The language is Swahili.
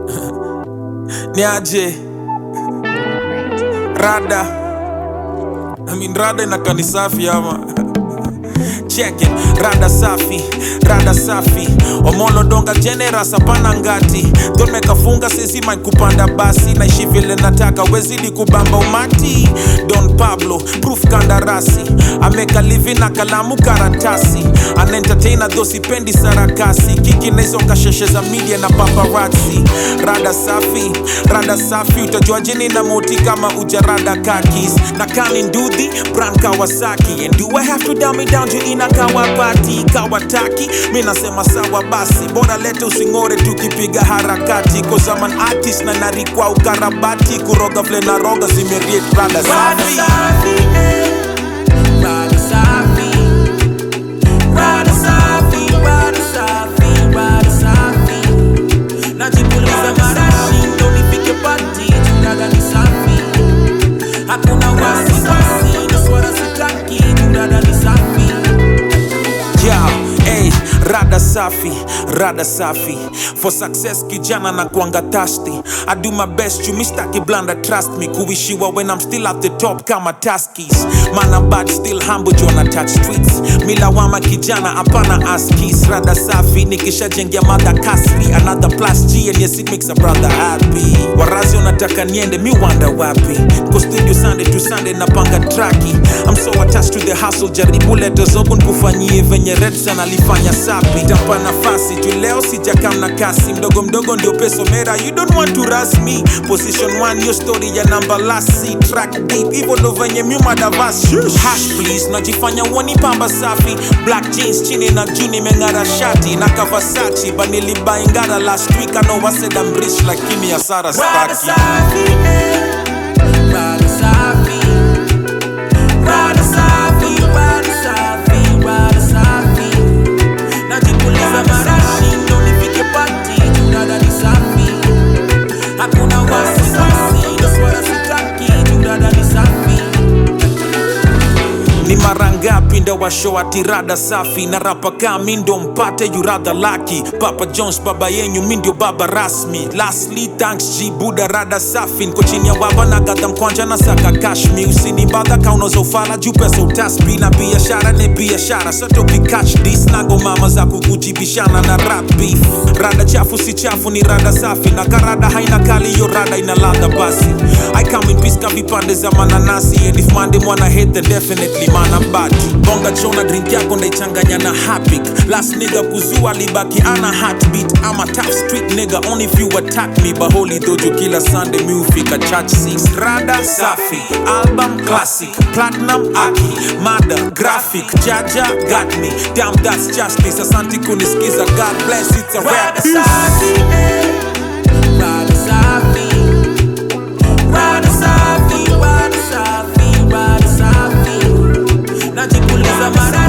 Niaje Rada Rada inakaa ni safi ama check it, Rada safi Omolo donga generous hapana ngati Don't make a funga sisi mind kupanda basi naishi vile nataka wezidi kubamba umati Don Pablo, proof kandarasi I make a living na kalamu karatasi An entertainer though sipendi sarakasi Kiki na hizo kasheshe za media na paparazzi Rada safi utajua jini na moti kama ujarada kakis Na kani nduthi, brand Kawasaki And do I have to dumb it down juu ina kawapati Kawataki, mina sema sawa basi Bora lete usingore tukipiga harakati Cause I'm an artist na narikwa ukarabati Kuroga vle na roga zimeriet Rada safi Rada safi Rada safi Rada safi Rada safi Najipuliza marashi ndo nipike pati Rada ni safi Hakuna wasi Naswara sitaki Rada ni safi Rada safi For success kijana na kuanga thirsty I do my best you mistaki blanda trust me Kuishiwa when I'm still at the top kama taskis Man I'm bad still humble jona touch streets Mila wama kijana apana askis Rada safi nikisha jengia mada kasri Another plus G and yes it makes a brother happy Warazi unataka niende mi wanda wapi Ko studio Sunday to Sunday napanga traki I'm so attached to the hustle jaribu leto zobun kufanyie venye Redson alifanya sapi Tampa nafasi tu leo sijakam na kasi Mdogo mdogo ndio peso mera You don't want to rush me Position 1 your story ya number last C Track deep Ivo ndo venye miuma davas Hash please najifanya woni pamba safi Black jeans chini na juni mengara shati Na Kawasaki baniliba ingara last week I know I said I'm rich lakini ya Sara staki Rada safi Rada safi Rada safi Rada safi Rada safi Najipuliza marashi ndo nipike pati Rada ni safi Hakuna wasi Naswara sitaki Rada ni safi Ni marangapi ndo wa show ati rada safi Na rapa kami ndo mpate you rather lucky Papa Jones baba yenyu mi ndio baba rasmi Lastly thanks G Buda rada safi Nko chini ya baba na gata mkwanja na saka kashmi Usinibadha kaunoza ufala juu pesa utaspi Na biashara ne biashara Soto catch this Nago mama za kukujibishana na rap beef Rada chafu si chafu ni rada safi Na karada haina kali yo rada ina ladha basi I come in peace vipande za mananasi And if mande mwana hate then definitely mana bad Bonga chona drink yako ndaichanganya na hapik Last nigga kuzua libaki ana heartbeat I'm a tough street nigga only if you attack me But holy dojo kila Sunday mi ufika church 6 Rada safi, album classic Platinum aki, mada, graphic Jaja got me, damn that's justice Asante kunisikiza, God bless it's a rap safi Rada safi Rada safi Rada safi Rada safi Najipuliza mara